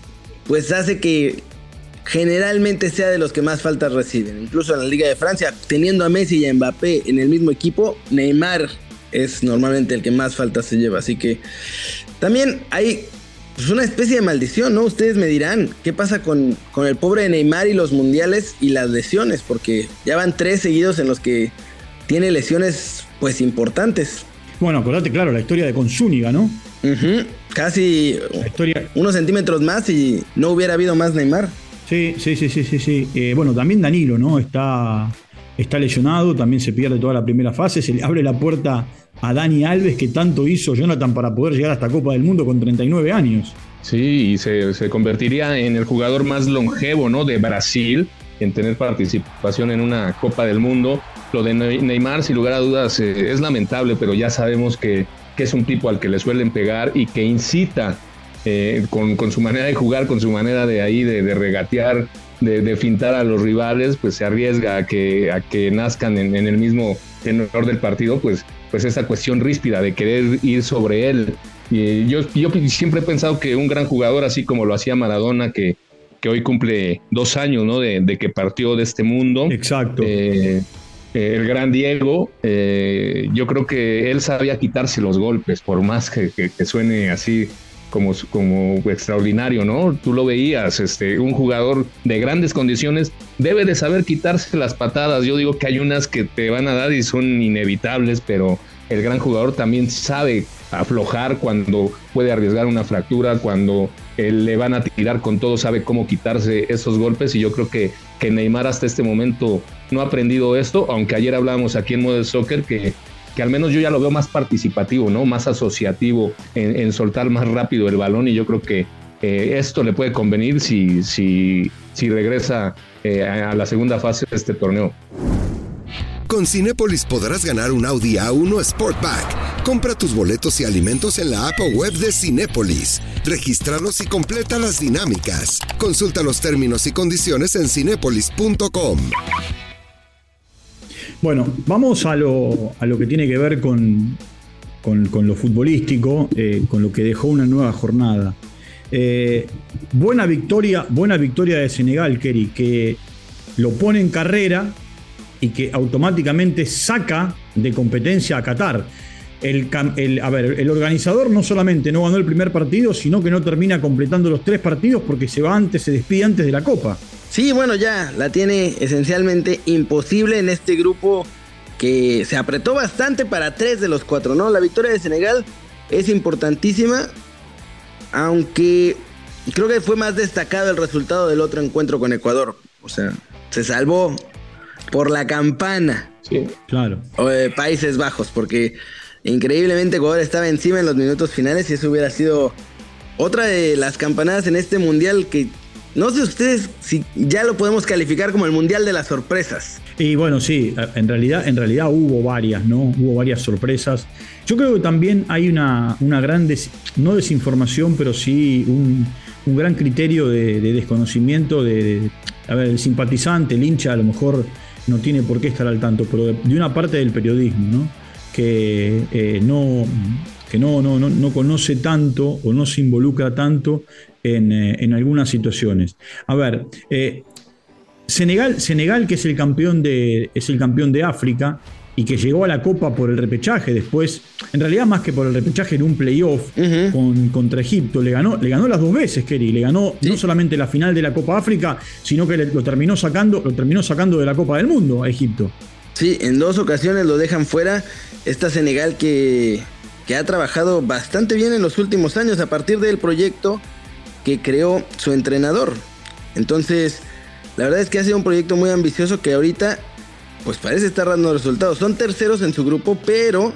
pues hace que generalmente sea de los que más faltas reciben. Incluso en la Liga de Francia, teniendo a Messi y a Mbappé en el mismo equipo, Neymar es normalmente el que más faltas se lleva. Así que también hay pues, una especie de maldición, ¿no? Ustedes me dirán, ¿qué pasa con, con el pobre Neymar y los mundiales y las lesiones? Porque ya van tres seguidos en los que tiene lesiones pues importantes. Bueno, acordate, claro, la historia de con Zúñiga, ¿no? Uh-huh. Casi la historia, unos centímetros más y no hubiera habido más Neymar. Sí, sí, sí, sí, sí. sí. Eh, bueno, también Danilo, ¿no? Está, está lesionado, también se pierde toda la primera fase, se le abre la puerta a Dani Alves, que tanto hizo Jonathan para poder llegar hasta Copa del Mundo con treinta y nueve años. Sí, y se, se convertiría en el jugador más longevo, ¿no? de Brasil, en tener participación en una Copa del Mundo. Lo de Neymar, sin lugar a dudas, eh, es lamentable, pero ya sabemos que, que es un tipo al que le suelen pegar y que incita eh, con, con su manera de jugar, con su manera de ahí, de, de regatear, de, de fintar a los rivales, pues se arriesga a que, a que nazcan en, en el mismo tenor del partido, pues, pues esa cuestión ríspida de querer ir sobre él. Y yo, yo siempre he pensado que un gran jugador, así como lo hacía Maradona, que, que hoy cumple dos años, ¿no? de, de que partió de este mundo. Exacto. Eh, Eh, el gran Diego, eh, yo creo que él sabía quitarse los golpes, por más que, que, que suene así como, como extraordinario, ¿no? Tú lo veías, este, un jugador de grandes condiciones debe de saber quitarse las patadas. Yo digo que hay unas que te van a dar y son inevitables, pero el gran jugador también sabe aflojar cuando puede arriesgar una fractura, cuando eh, le van a tirar con todo, sabe cómo quitarse esos golpes, y yo creo que, que Neymar hasta este momento no ha aprendido esto, aunque ayer hablábamos aquí en Modern Soccer que, que al menos yo ya lo veo más participativo, ¿no? Más asociativo en, en soltar más rápido el balón, y yo creo que eh, esto le puede convenir si, si, si regresa eh, a la segunda fase de este torneo. Con Cinépolis podrás ganar un Audi A uno Sportback. Compra tus boletos y alimentos en la app o web de Cinépolis. Regístralos y completa las dinámicas. Consulta los términos y condiciones en cinépolis punto com. Bueno, vamos a lo, a lo que tiene que ver con, con, con lo futbolístico, eh, con lo que dejó una nueva jornada. Eh, buena victoria, buena victoria de Senegal, Kerry, que lo pone en carrera y que automáticamente saca de competencia a Qatar. El, el, a ver, el organizador no solamente no ganó el primer partido, sino que no termina completando los tres partidos porque se va antes, se despide antes de la Copa. Sí, bueno, ya la tiene esencialmente imposible en este grupo que se apretó bastante para tres de los cuatro, ¿no? La victoria de Senegal es importantísima, aunque creo que fue más destacado el resultado del otro encuentro con Ecuador. O sea, se salvó por la campana. Sí, claro. O de Países Bajos, porque increíblemente Ecuador estaba encima en los minutos finales y eso hubiera sido otra de las campanadas en este mundial que no sé ustedes si ya lo podemos calificar como el Mundial de las sorpresas. Y bueno, sí, en realidad, en realidad hubo varias, ¿no? Hubo varias sorpresas. Yo creo que también hay una, una gran, des, no desinformación, pero sí un, un gran criterio de, de desconocimiento de, de, a ver, el simpatizante, el hincha, a lo mejor no tiene por qué estar al tanto, pero de, de una parte del periodismo, ¿no? Que eh, no... que no, no, no, no conoce tanto o no se involucra tanto en, eh, en algunas situaciones. A ver, eh, Senegal, Senegal, que es el campeón de, es el campeón de África y que llegó a la Copa por el repechaje, después, en realidad más que por el repechaje, en un playoff uh-huh. con, contra Egipto, le ganó, le ganó las dos veces, Kerry, le ganó ¿Sí? no solamente la final de la Copa África, sino que le, lo, terminó sacando, lo terminó sacando de la Copa del Mundo a Egipto. Sí, en dos ocasiones lo dejan fuera, esta Senegal que... que ha trabajado bastante bien en los últimos años a partir del proyecto que creó su entrenador. Entonces, la verdad es que ha sido un proyecto muy ambicioso que ahorita pues parece estar dando resultados. Son terceros en su grupo, pero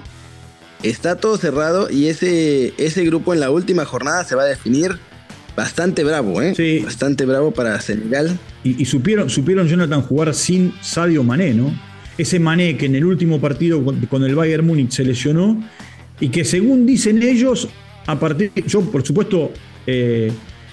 está todo cerrado y ese, ese grupo en la última jornada se va a definir bastante bravo, ¿eh? Sí. Bastante bravo para Senegal. Y, y supieron, supieron, Jonathan, jugar sin Sadio Mané, ¿no? Ese Mané que en el último partido con, con el Bayern Múnich se lesionó y que según dicen ellos, a partir, yo por supuesto eh,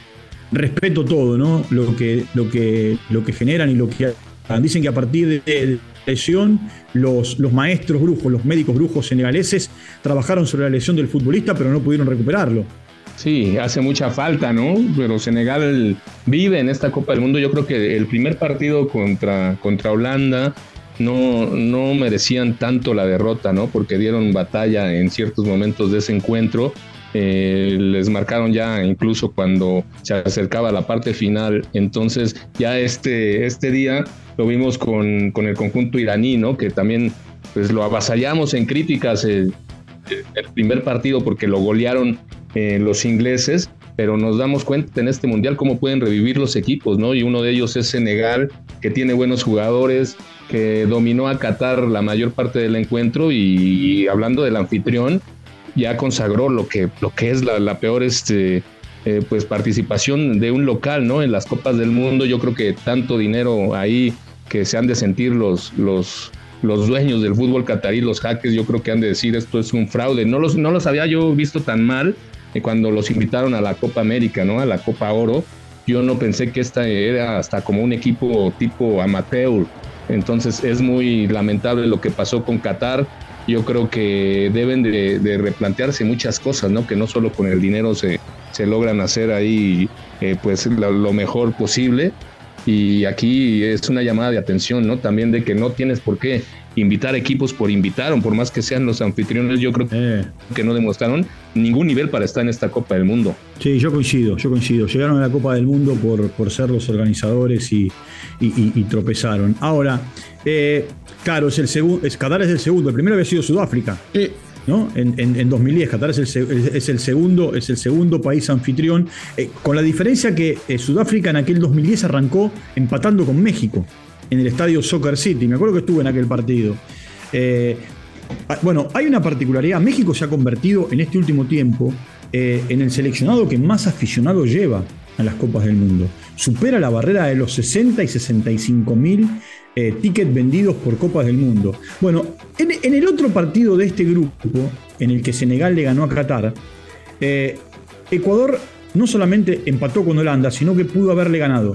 respeto todo, ¿no? Lo que, lo que, lo que generan y lo que hagan. Dicen que a partir de la lesión, los, los maestros brujos, los médicos brujos senegaleses trabajaron sobre la lesión del futbolista, pero no pudieron recuperarlo. Sí, hace mucha falta, ¿no? Pero Senegal vive en esta Copa del Mundo. Yo creo que el primer partido contra, contra Holanda No, no merecían tanto la derrota, ¿no? Porque dieron batalla en ciertos momentos de ese encuentro. Eh, les marcaron ya incluso cuando se acercaba la parte final. Entonces ya este, este día lo vimos con, con el conjunto iraní, ¿no? Que también pues, lo avasallamos en críticas eh, el primer partido porque lo golearon eh, los ingleses. Pero nos damos cuenta en este mundial cómo pueden revivir los equipos, ¿no? Y uno de ellos es Senegal, que tiene buenos jugadores, que dominó a Qatar la mayor parte del encuentro y, y hablando del anfitrión, ya consagró lo que, lo que es la, la peor este, eh, pues participación de un local, ¿no? En las Copas del Mundo. Yo creo que tanto dinero ahí que se han de sentir los, los, los dueños del fútbol catarí, los jaques, yo creo que han de decir esto es un fraude. No los, no los había yo visto tan mal cuando los invitaron a la Copa América, ¿no? A la Copa Oro. Yo no pensé que esta era hasta como un equipo tipo amateur. Entonces es muy lamentable lo que pasó con Qatar. Yo creo que deben de, de replantearse muchas cosas, ¿no? Que no solo con el dinero se, se logran hacer ahí eh, pues lo, lo mejor posible. Y aquí es una llamada de atención, ¿no? También de que no tienes por qué invitar equipos por invitar, por más que sean los anfitriones. Yo creo eh. que no demostraron ningún nivel para estar en esta Copa del Mundo. Sí, yo coincido, yo coincido. Llegaron a la Copa del Mundo por, por ser los organizadores y, y, y, y tropezaron. Ahora, eh, claro, es el segundo, es, Qatar es el segundo. El primero había sido Sudáfrica. Sí. ¿No? En, en, en dos mil diez Qatar es el, es el segundo es el segundo país anfitrión, eh, con la diferencia que eh, Sudáfrica en aquel dos mil diez arrancó empatando con México en el estadio Soccer City. Me acuerdo que estuve en aquel partido. Eh, bueno, hay una particularidad. México se ha convertido en este último tiempo eh, en el seleccionado que más aficionados lleva a las Copas del Mundo. Supera la barrera de los sesenta y sesenta y cinco mil Eh, tickets vendidos por Copas del Mundo. Bueno, en, en el otro partido de este grupo, en el que Senegal le ganó a Qatar, eh, Ecuador no solamente empató con Holanda, sino que pudo haberle ganado.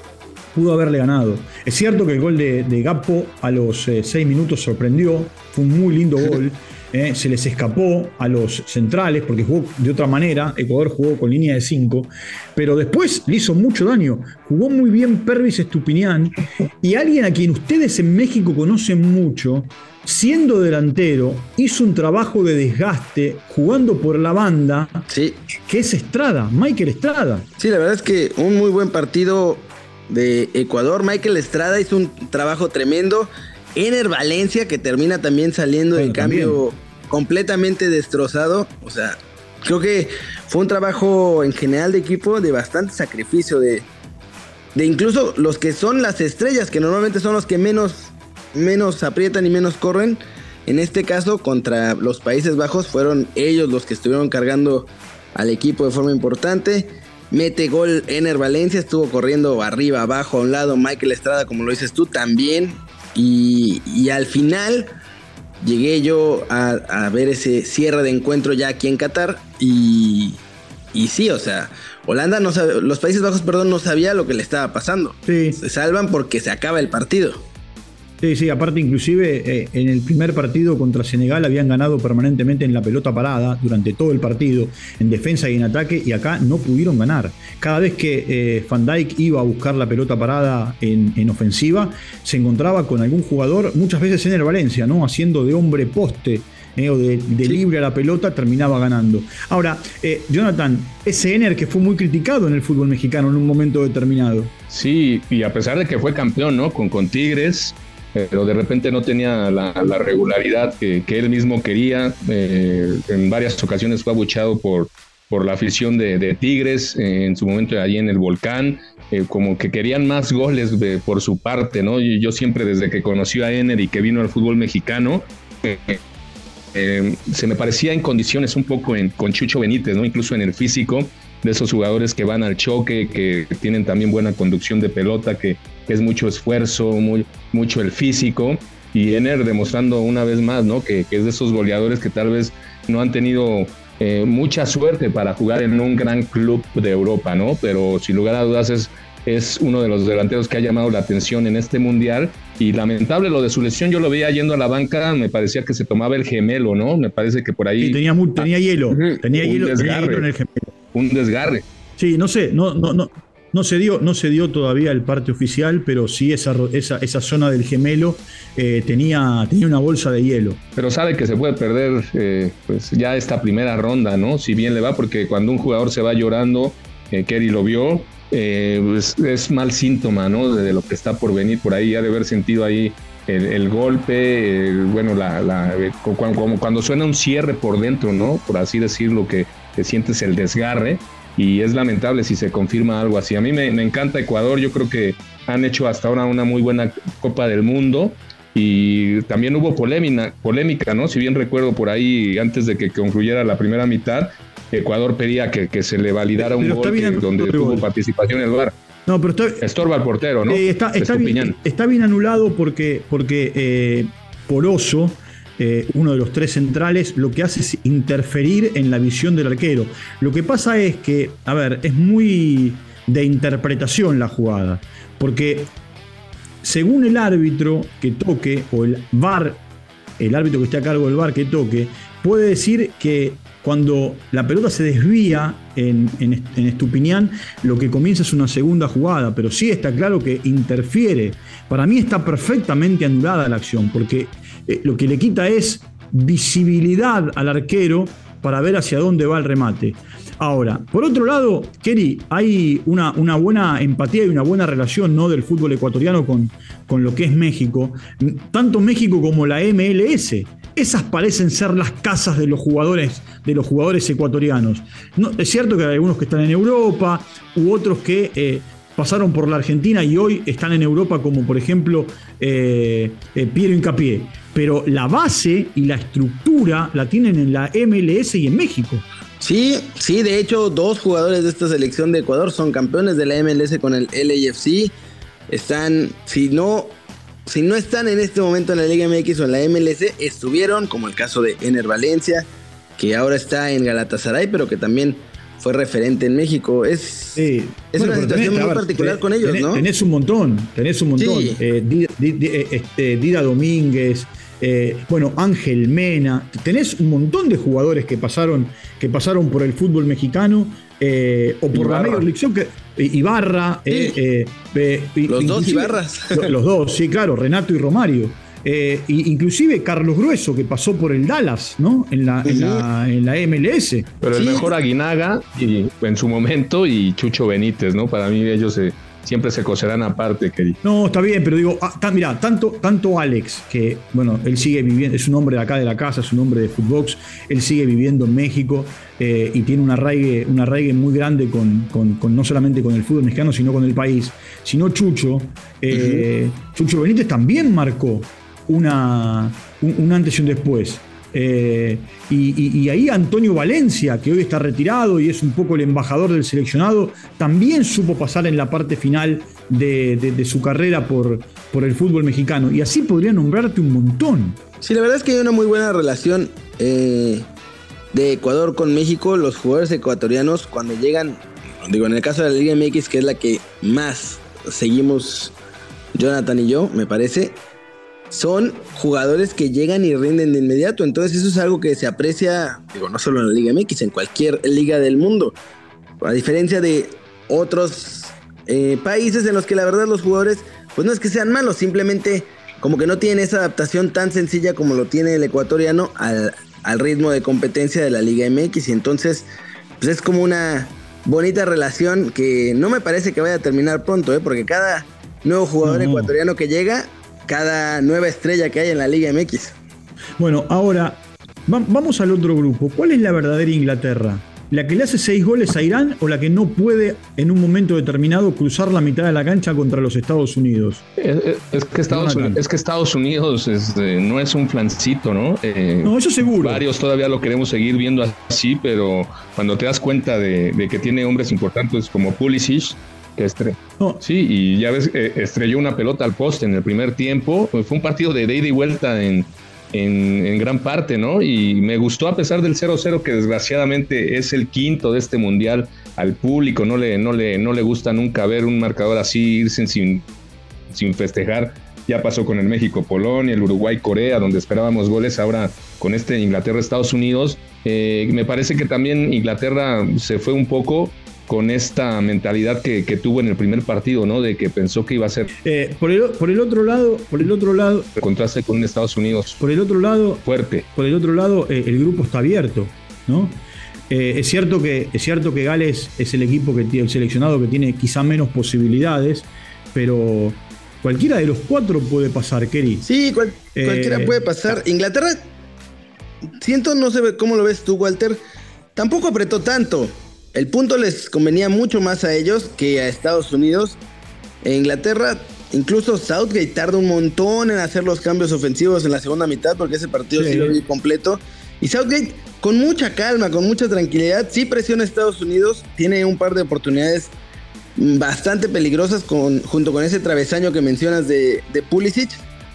Pudo haberle ganado. Es cierto que el gol de, de Gakpo a los eh, seis minutos sorprendió, fue un muy lindo gol. Eh, se les escapó a los centrales porque jugó de otra manera. Ecuador jugó con línea de cinco, pero después le hizo mucho daño. Jugó muy bien Pervis Estupiñán y alguien a quien ustedes en México conocen mucho, siendo delantero, hizo un trabajo de desgaste jugando por la banda, sí, que es Estrada, Michael Estrada. Sí, la verdad es que un muy buen partido de Ecuador. Michael Estrada hizo un trabajo tremendo. Ener Valencia, que termina también saliendo del cambio completamente destrozado. O sea, creo que fue un trabajo en general de equipo de bastante sacrificio, de, de incluso los que son las estrellas, que normalmente son los que menos, menos aprietan y menos corren. En este caso, contra los Países Bajos, fueron ellos los que estuvieron cargando al equipo de forma importante. mete gol Ener Valencia, estuvo corriendo arriba, abajo, a un lado, Michael Estrada, como lo dices tú, también, y, y al final llegué yo a, a ver ese cierre de encuentro ya aquí en Qatar, y, y sí, o sea, Holanda no sabe, los Países Bajos, perdón, no sabía lo que le estaba pasando. Sí. Se salvan porque se acaba el partido. Sí, sí, aparte inclusive eh, en el primer partido contra Senegal habían ganado permanentemente en la pelota parada durante todo el partido, en defensa y en ataque, y acá no pudieron ganar. Cada vez que eh, Van Dijk iba a buscar la pelota parada en, en ofensiva, se encontraba con algún jugador, muchas veces Ener Valencia, ¿no? Haciendo de hombre poste, eh, o de, de libre a la pelota, terminaba ganando. Ahora, eh, Jonathan, ese Ener que fue muy criticado en el fútbol mexicano en un momento determinado. Sí, y a pesar de que fue campeón, ¿no? Con, con Tigres, pero de repente no tenía la, la regularidad que, que él mismo quería. Eh, en varias ocasiones fue abucheado por, por la afición de, de Tigres, eh, en su momento allí en el Volcán, eh, como que querían más goles de, por su parte, ¿no? Y yo siempre, desde que conocí a Ener y que vino al fútbol mexicano, eh, eh, se me parecía en condiciones un poco en, con Chucho Benítez, ¿no? Incluso en el físico, de esos jugadores que van al choque, que tienen también buena conducción de pelota, que, que es mucho esfuerzo, muy, mucho el físico, y Ener demostrando una vez más, ¿no? que, que es de esos goleadores que tal vez no han tenido eh, mucha suerte para jugar en un gran club de Europa, ¿no? Pero sin lugar a dudas es, es uno de los delanteros que ha llamado la atención en este mundial, y lamentable lo de su lesión. Yo lo veía yendo a la banca, me parecía que se tomaba el gemelo, ¿no? Me parece que por ahí... Sí, tenía, muy, tenía hielo, tenía hielo, tenía hielo en el gemelo. Un desgarre. Sí, no sé, no, no, no, no se dio, no se dio todavía el parte oficial, pero sí esa, esa, esa zona del gemelo eh, tenía, tenía una bolsa de hielo. Pero sabe que se puede perder eh, pues ya esta primera ronda, ¿no? Si bien le va, porque cuando un jugador se va llorando, eh, Kerry lo vio, eh, pues es mal síntoma, ¿no? De, de lo que está por venir por ahí, ha de haber sentido ahí el, el golpe, eh, bueno, la, la, eh, como, como cuando suena un cierre por dentro, ¿no? Por así decirlo, que te sientes el desgarre, y es lamentable si se confirma algo así. A mí me, me encanta Ecuador, yo creo que han hecho hasta ahora una muy buena Copa del Mundo, y también hubo polémica, polémica, ¿no? Si bien recuerdo por ahí, antes de que concluyera la primera mitad, Ecuador pedía que, que se le validara un gol que, donde tuvo gol. participación el V A R. No, pero está, estorba al portero, ¿no? Eh, está, está, bien, está bien anulado porque, porque eh, Poroso, Eh, uno de los tres centrales, lo que hace es interferir en la visión del arquero. Lo que pasa es que, a ver, es muy de interpretación la jugada, porque según el árbitro que toque, o el V A R, el árbitro que esté a cargo del V A R que toque, puede decir que cuando la pelota se desvía en, en, en Estupiñán, lo que comienza es una segunda jugada, pero sí está claro que interfiere. Para mí está perfectamente anulada la acción, porque eh, lo que le quita es visibilidad al arquero para ver hacia dónde va el remate. Ahora, por otro lado, Kerry, hay una, una buena empatía y una buena relación, ¿no?, del fútbol ecuatoriano con, con lo que es México. Tanto México como la M L S. Esas parecen ser las casas de los jugadores, de los jugadores ecuatorianos. No, es cierto que hay algunos que están en Europa, u otros que eh, pasaron por la Argentina y hoy están en Europa, como por ejemplo eh, eh, Piero Hincapié. Pero la base y la estructura la tienen en la M L S y en México. Sí, sí, de hecho, dos jugadores de esta selección de Ecuador son campeones de la M L S con el L A F C. Están, si no... Si no están en este momento en la Liga M X o en la M L S, estuvieron, como el caso de Ener Valencia, que ahora está en Galatasaray, pero que también fue referente en México. Es, sí. es bueno, una situación tenés, muy ver, particular tenés, con ellos, tenés, ¿no? Tenés un montón, tenés un montón. Sí. Eh, Dida, Dida, este, Dida Domínguez, eh, bueno, Ángel Mena. Tenés un montón de jugadores que pasaron, que pasaron por el fútbol mexicano. Eh, o por Ibarra. La Major League Soccer, Ibarra, sí. eh, eh, eh, los dos Ibarras, los, los dos, sí, claro, Renato y Romario, eh, inclusive Carlos Grueso, que pasó por el Dallas, ¿no? En la, uh-huh. en la, en la M L S. Pero sí. El mejor Aguinaga y, en su momento, y Chucho Benítez, ¿no? Para mí ellos se, siempre se coserán aparte, querido. No, está bien, pero digo, ah, ta, mira, tanto, tanto Alex, que bueno, él sigue viviendo, es un hombre de acá de la casa, es un hombre de Footbox, él sigue viviendo en México. Eh, y tiene un arraigue, un arraigue muy grande con, con, con no solamente con el fútbol mexicano, sino con el país. Sino Chucho, eh, uh-huh. Chucho Benítez también marcó una, un, un antes y un después. Eh, y, y, y ahí Antonio Valencia, que hoy está retirado y es un poco el embajador del seleccionado, también supo pasar en la parte final de, de, de su carrera por, por el fútbol mexicano. Y así podría nombrarte un montón. Sí, la verdad es que hay una muy buena relación eh, de Ecuador con México. Los jugadores ecuatorianos cuando llegan, digo, en el caso de la Liga M X, que es la que más seguimos Jonathan y yo, me parece, son jugadores que llegan y rinden de inmediato. Entonces eso es algo que se aprecia, digo, no solo en la Liga M X, en cualquier liga del mundo. A diferencia de otros eh, países en los que la verdad los jugadores, pues no es que sean malos, simplemente como que no tienen esa adaptación tan sencilla como lo tiene el ecuatoriano al, al ritmo de competencia de la Liga M X. Y entonces pues es como una bonita relación que no me parece que vaya a terminar pronto, ¿eh? Porque cada nuevo jugador no. ecuatoriano que llega, cada nueva estrella que hay en la Liga M X. Bueno, ahora va, vamos al otro grupo. ¿Cuál es la verdadera Inglaterra? ¿La que le hace seis goles a Irán o la que no puede en un momento determinado cruzar la mitad de la cancha contra los Estados Unidos? Es, es, que, Estados Unidos, es que Estados Unidos es, eh, no es un flancito, ¿no? Eh, no, eso seguro. Varios todavía lo queremos seguir viendo así, pero cuando te das cuenta de, de que tiene hombres importantes como Pulisic, que estre oh. sí, y ya ves, eh, estrelló una pelota al poste en el primer tiempo. Fue un partido de ida y vuelta en, en, en gran parte, ¿no? Y me gustó a pesar del cero cero, que desgraciadamente es el quinto de este mundial. Al público no le, no le, no le gusta nunca ver un marcador así, irse sin, sin festejar. Ya pasó con el México-Polonia, el Uruguay-Corea, donde esperábamos goles. Ahora con este Inglaterra-Estados Unidos, eh, me parece que también Inglaterra se fue un poco con esta mentalidad que, que tuvo en el primer partido, ¿no? De que pensó que iba a ser. Eh, por, el, por el otro lado, por el otro lado. El contraste con Estados Unidos. Por el otro lado. Fuerte. Por el otro lado, eh, el grupo está abierto, ¿no? Eh, es cierto que es cierto que Gales es el equipo que tiene, el seleccionado que tiene quizá menos posibilidades, pero cualquiera de los cuatro puede pasar, Kerry. Sí, cual, eh, cualquiera puede pasar. Inglaterra, siento, no sé cómo lo ves tú, Walter, tampoco apretó tanto. El punto les convenía mucho más a ellos que a Estados Unidos. En Inglaterra, incluso Southgate tarda un montón en hacer los cambios ofensivos en la segunda mitad, porque ese partido sí, sí lo vi completo. Y Southgate, con mucha calma, con mucha tranquilidad, sí presiona a Estados Unidos. Tiene un par de oportunidades bastante peligrosas con, junto con ese travesaño que mencionas de, de Pulisic.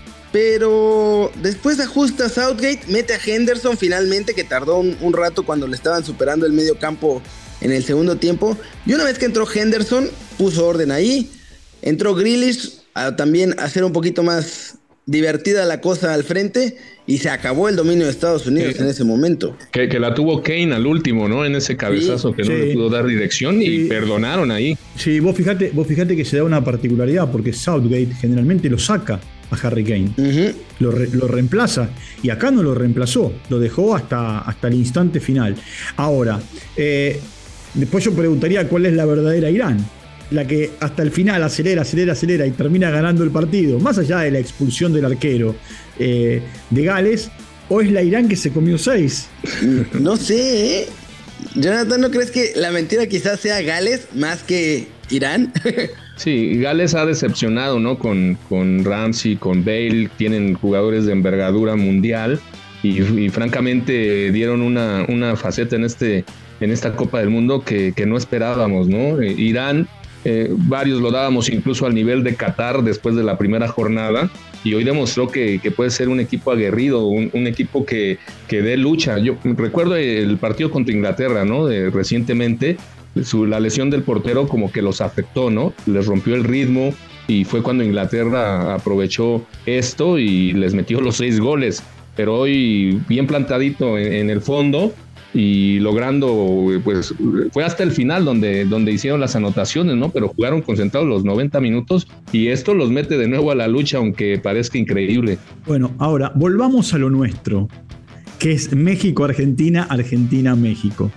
Pero después ajusta Southgate, mete a Henderson finalmente, que tardó un, un rato cuando le estaban superando el medio campo en el segundo tiempo. Y una vez que entró Henderson, puso orden ahí. Entró Grealish a también hacer un poquito más divertida la cosa al frente. Y se acabó el dominio de Estados Unidos sí. en ese momento. Que, que la tuvo Kane al último, ¿no? En ese cabezazo sí, que no sí. le pudo dar dirección. Y sí. perdonaron ahí. Sí, vos fijate, vos fijate que se da una particularidad, porque Southgate generalmente lo saca a Harry Kane. Uh-huh. Lo, re, lo reemplaza. Y acá no lo reemplazó. Lo dejó hasta, hasta el instante final. Ahora, eh, después yo preguntaría cuál es la verdadera Irán. La que hasta el final acelera, acelera, acelera y termina ganando el partido, más allá de la expulsión del arquero eh, de Gales, ¿o es la Irán que se comió seis? No sé, ¿eh? Jonathan, ¿no crees que la mentira quizás sea Gales más que Irán? Sí, Gales ha decepcionado, ¿no? Con, con Ramsey, con Bale, tienen jugadores de envergadura mundial y, y francamente dieron una, una faceta en, este, en esta Copa del Mundo que, que no esperábamos, ¿no? Eh, Irán, eh, varios lo dábamos incluso al nivel de Qatar después de la primera jornada, y hoy demostró que, que puede ser un equipo aguerrido, un, un equipo que, que dé lucha. Yo recuerdo el partido contra Inglaterra, ¿no? De, recientemente, su, la lesión del portero como que los afectó, ¿no? Les rompió el ritmo y fue cuando Inglaterra aprovechó esto y les metió los seis goles. Pero hoy bien plantadito en, en el fondo y logrando, pues fue hasta el final donde, donde hicieron las anotaciones, ¿no? Pero jugaron concentrados los noventa minutos y esto los mete de nuevo a la lucha, aunque parezca increíble. Bueno, ahora volvamos a lo nuestro, que es México-Argentina, Argentina-México.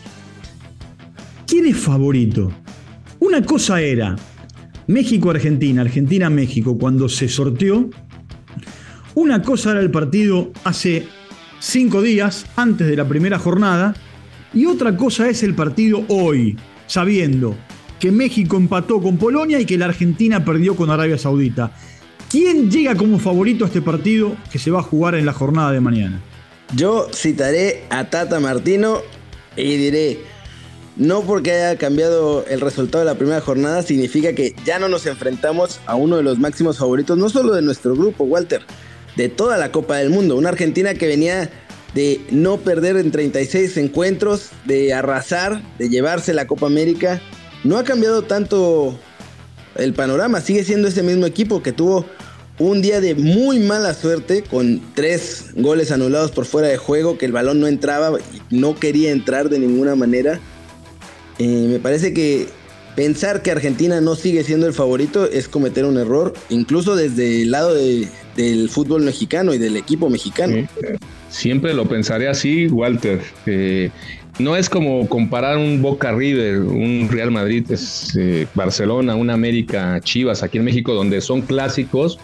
¿Quién es favorito? Una cosa era México-Argentina, Argentina-México cuando se sorteó. Una cosa era el partido hace cinco días antes de la primera jornada y otra cosa es el partido hoy, sabiendo que México empató con Polonia y que la Argentina perdió con Arabia Saudita. ¿Quién llega como favorito a este partido que se va a jugar en la jornada de mañana? Yo citaré a Tata Martino y diré, no porque haya cambiado el resultado de la primera jornada significa que ya no nos enfrentamos a uno de los máximos favoritos, no solo de nuestro grupo, Walter, de toda la Copa del Mundo. Una Argentina que venía de no perder en treinta y seis encuentros, de arrasar, de llevarse la Copa América. No ha cambiado tanto el panorama, sigue siendo ese mismo equipo que tuvo un día de muy mala suerte con tres goles anulados por fuera de juego, que el balón no entraba y no quería entrar de ninguna manera. Eh, me parece que pensar que Argentina no sigue siendo el favorito es cometer un error, incluso desde el lado de, del fútbol mexicano y del equipo mexicano. Sí, siempre lo pensaré así, Walter. Eh, no es como comparar un Boca River, un Real Madrid, es, eh, Barcelona, un América Chivas aquí en México, donde son clásicos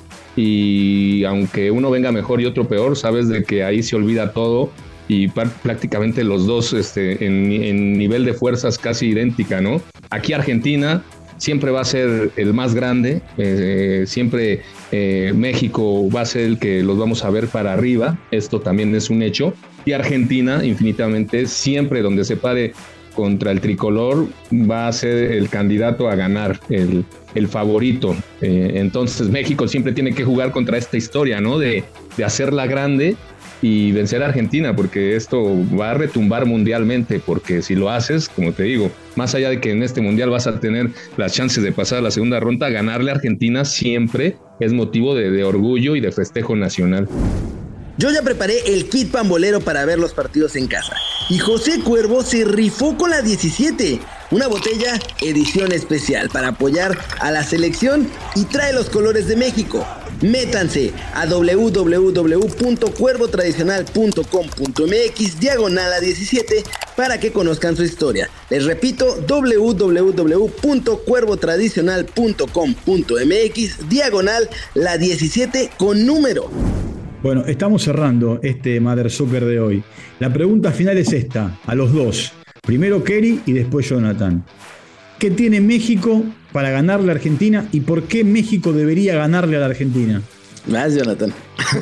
y aunque uno venga mejor y otro peor, sabes de que ahí se olvida todo. Y prácticamente los dos este, en, en nivel de fuerzas casi idéntica, ¿no? Aquí Argentina siempre va a ser el más grande, eh, siempre eh, México va a ser el que los vamos a ver para arriba, esto también es un hecho, y Argentina infinitamente siempre donde se pare contra el tricolor va a ser el candidato a ganar, el, el favorito. Eh, entonces México siempre tiene que jugar contra esta historia, ¿no? De, de hacerla grande y vencer a Argentina, porque esto va a retumbar mundialmente, porque si lo haces, como te digo, más allá de que en este mundial vas a tener las chances de pasar a la segunda ronda, ganarle a Argentina siempre es motivo de, de orgullo y de festejo nacional. Yo ya preparé el kit pambolero para ver los partidos en casa, y José Cuervo se rifó con la diecisiete, una botella edición especial para apoyar a la selección y trae los colores de México. Métanse a w w w punto cuervo tradicional punto com punto m x diagonal a diecisiete para que conozcan su historia. Les repito, w w w punto cuervo tradicional punto com punto m x diagonal la diecisiete con número. Bueno, estamos cerrando este Mother Soccer de hoy. La pregunta final es esta, a los dos. Primero Kerry y después Jonathan. ¿Qué tiene México para ganarle a Argentina y por qué México debería ganarle a la Argentina? Más, Jonathan.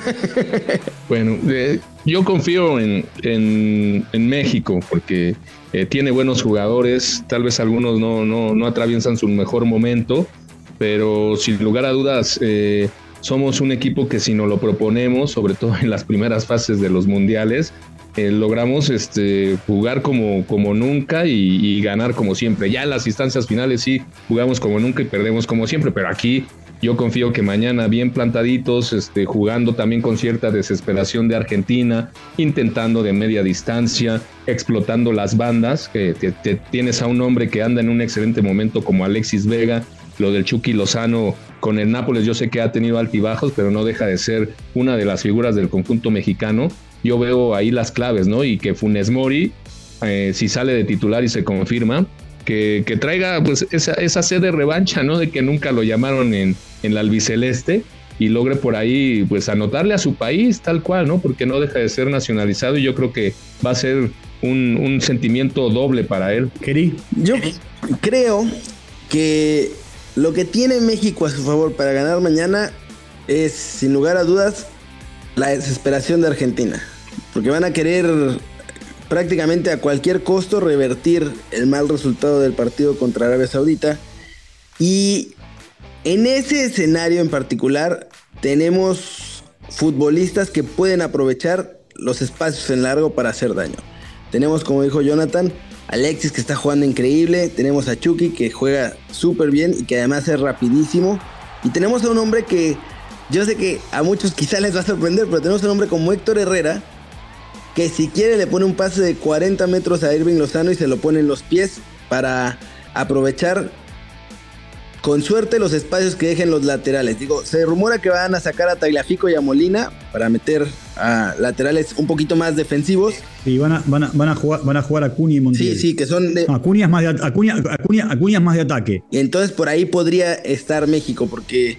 Bueno, eh, yo confío en, en, en México porque eh, tiene buenos jugadores, tal vez algunos no, no, no atraviesan su mejor momento, pero sin lugar a dudas eh, somos un equipo que si nos lo proponemos, sobre todo en las primeras fases de los mundiales, Eh, logramos este, jugar como, como nunca y, y ganar como siempre. Ya en las instancias finales sí jugamos como nunca y perdemos como siempre, pero aquí yo confío que mañana bien plantaditos, este, jugando también con cierta desesperación de Argentina, intentando de media distancia, explotando las bandas, que te, te tienes a un hombre que anda en un excelente momento como Alexis Vega. Lo del Chucky Lozano con el Nápoles yo sé que ha tenido altibajos, pero no deja de ser una de las figuras del conjunto mexicano. Yo veo ahí las claves, ¿no? Y que Funes Mori, eh, si sale de titular y se confirma, que, que traiga pues esa, esa sed de revancha, ¿no? De que nunca lo llamaron en, en la albiceleste y logre por ahí pues anotarle a su país tal cual, ¿no? Porque no deja de ser nacionalizado y yo creo que va a ser un, un sentimiento doble para él. ¿Querí? Yo creo que lo que tiene México a su favor para ganar mañana es, sin lugar a dudas, la desesperación de Argentina, porque van a querer prácticamente a cualquier costo revertir el mal resultado del partido contra Arabia Saudita, y en ese escenario en particular tenemos futbolistas que pueden aprovechar los espacios en largo para hacer daño. Tenemos, como dijo Jonathan, Alexis, que está jugando increíble, tenemos a Chucky, que juega súper bien y que además es rapidísimo, y tenemos a un hombre que yo sé que a muchos quizá les va a sorprender, pero tenemos a un hombre como Héctor Herrera, que si quiere le pone un pase de cuarenta metros a Irving Lozano y se lo pone en los pies para aprovechar con suerte los espacios que dejen los laterales. Digo, se rumora que van a sacar a Tagliafico y a Molina para meter a laterales un poquito más defensivos. Y van a, van a, van a jugar, van a jugar Acuña y Montiel. Sí, sí, que son de... No, Acuña es más de, Acuña, Acuña, Acuña es más de ataque. Y entonces por ahí podría estar México, porque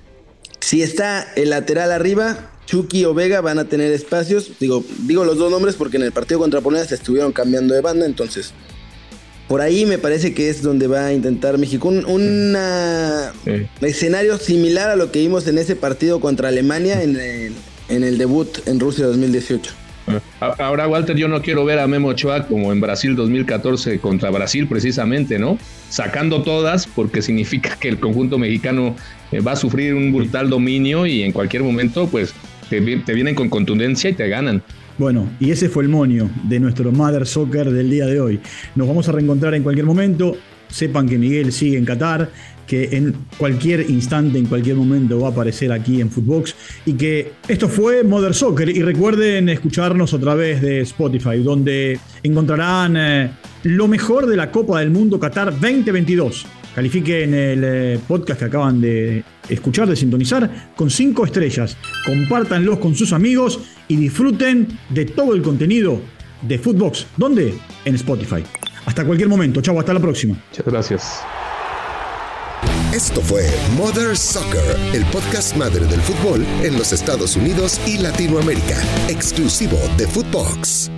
si está el lateral arriba, Chucky o Vega van a tener espacios. Digo, digo los dos nombres porque en el partido contra Polonia se estuvieron cambiando de banda, entonces por ahí me parece que es donde va a intentar México. Un una sí. escenario similar a lo que vimos en ese partido contra Alemania en el, en el debut en Rusia dos mil dieciocho. Ahora, Walter, yo no quiero ver a Memo Ochoa como en Brasil dos mil catorce contra Brasil precisamente, ¿no? Sacando todas, porque significa que el conjunto mexicano va a sufrir un brutal dominio y en cualquier momento pues te, te vienen con contundencia y te ganan. Bueno, y ese fue el moño de nuestro Mother Soccer del día de hoy. Nos vamos a reencontrar en cualquier momento. Sepan que Miguel sigue en Qatar, que en cualquier instante, en cualquier momento va a aparecer aquí en Footbox, y que esto fue Mother Soccer. Y recuerden escucharnos a través de Spotify, donde encontrarán eh, lo mejor de la Copa del Mundo Qatar veinte veintidós. Califiquen el eh, podcast que acaban de escuchar, de sintonizar, con cinco estrellas. Compártanlos con sus amigos y disfruten de todo el contenido de Footbox. ¿Dónde? En Spotify. Hasta cualquier momento. Chau, hasta la próxima. Muchas gracias. Esto fue Mother Soccer, el podcast madre del fútbol en los Estados Unidos y Latinoamérica, exclusivo de Footbox.